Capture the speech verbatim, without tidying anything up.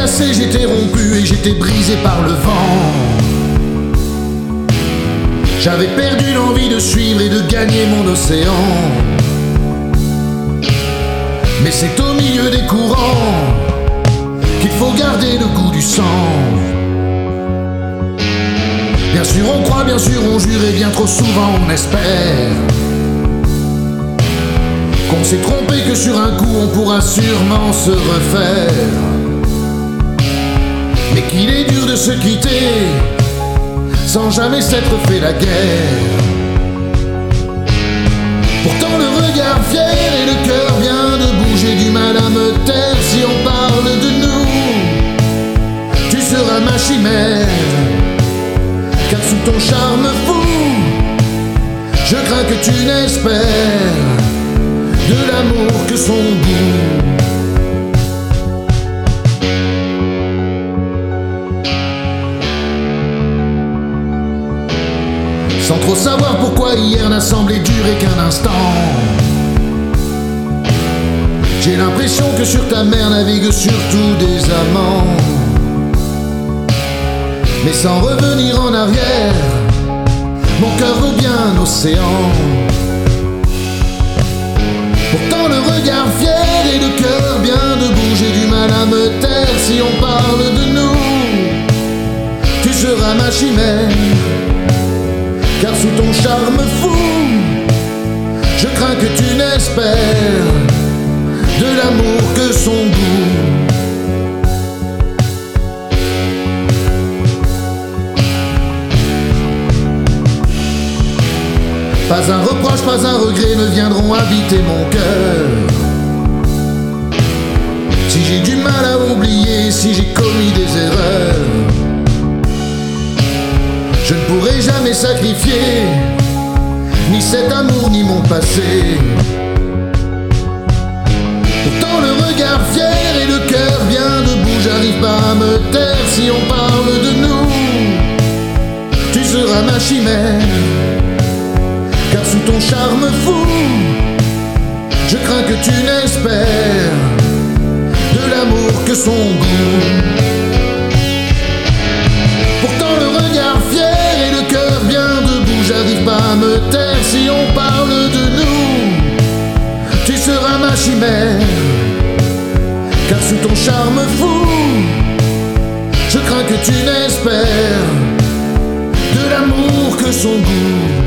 cassé, j'étais rompu et j'étais brisé par le vent. J'avais perdu l'envie de suivre et de gagner mon océan. Mais c'est au milieu des courants qu'il faut garder le goût du sang. Bien sûr on croit, bien sûr on jure et bien trop souvent on espère qu'on s'est trompé, que sur un coup on pourra sûrement se refaire. Mais qu'il est dur de se quitter sans jamais s'être fait la guerre. Pourtant le regard fier et le cœur vient de bouger, du mal à me taire si on parle de nous. Tu seras ma chimère, car sous ton charme fou, je crains que tu n'espères de l'amour que son goût. Sans trop savoir pourquoi hier n'a semblé durer qu'un instant, j'ai l'impression que sur ta mer naviguent surtout des amants. Mais sans revenir en arrière, mon cœur veut bien un océan. Pourtant le regard fier et le cœur bien de bouger, du mal à me taire si on parle de nous. Tu seras ma chimère, car sous ton charme fou, je crains que tu n'espères de l'amour que son goût. Pas un reproche, pas un regret ne viendront habiter mon cœur. Si j'ai du mal à oublier, si j'ai commis des erreurs, je ne pourrai jamais sacrifier ni cet amour ni mon passé. Pourtant le regard fier et le cœur bien debout, j'arrive pas à me taire si on parle de nous. Tu seras ma chimère, car sous ton charme fou, je crains que tu n'espères de l'amour que son goût. Pourtant le regard fier et le cœur bien debout, j'arrive pas à me taire si on parle de nous. Tu seras ma chimère, car sous ton charme fou, je crains que tu n'espères de l'amour que son goût.